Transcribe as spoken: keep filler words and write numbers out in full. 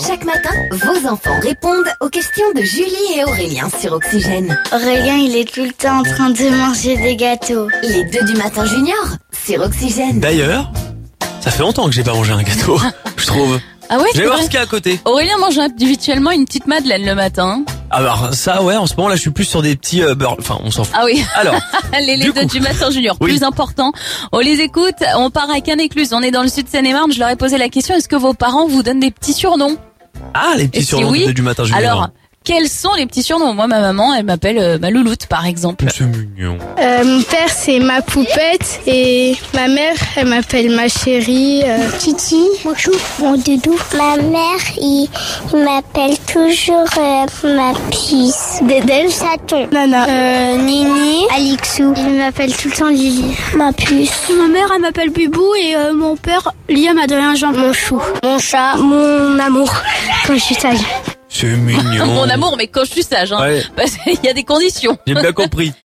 Chaque matin, vos enfants répondent aux questions de Julie et Aurélien sur Oxygène. Aurélien, il est tout le temps en train de manger des gâteaux. Les deux du matin junior sur Oxygène. D'ailleurs, ça fait longtemps que j'ai pas mangé un gâteau, je trouve. Ah ouais, Je vais voir ce qu'il y a à côté. Aurélien mange habituellement une petite madeleine le matin. Alors ça, ouais, en ce moment là, je suis plus sur des petits euh, beurre. Enfin, on s'en fout. Ah oui. Alors, les les du deux coup. du matin junior, Oui. plus important. On les écoute. On part à Canécluse. On est dans le sud de Seine-et-Marne. Je leur ai posé la question, est-ce que vos parents vous donnent des petits surnoms? ah, les petits Et si surnoms oui, de- du matin junior. Alors, quels sont les petits surnoms? Moi, ma maman, elle m'appelle euh, ma louloute, par exemple. C'est mignon. Euh, mon père, c'est ma poupette et ma mère, elle m'appelle ma chérie. Euh... Titi, bonjour, mon doudou. Ma mère, il, il m'appelle toujours euh, ma puce. Dédé, chaton. Nana. Euh, Nini, Alixou. Il m'appelle tout le temps Lily. Ma puce. Ma mère, elle m'appelle Bubou et euh, mon père, Liam a donné un jambe. Mon chou. Mon chat. Mon amour. Quand je suis sage. C'est mignon. Mon amour, mais quand je suis sage, hein. Ouais, Parce qu'il y a des conditions. j'ai bien compris.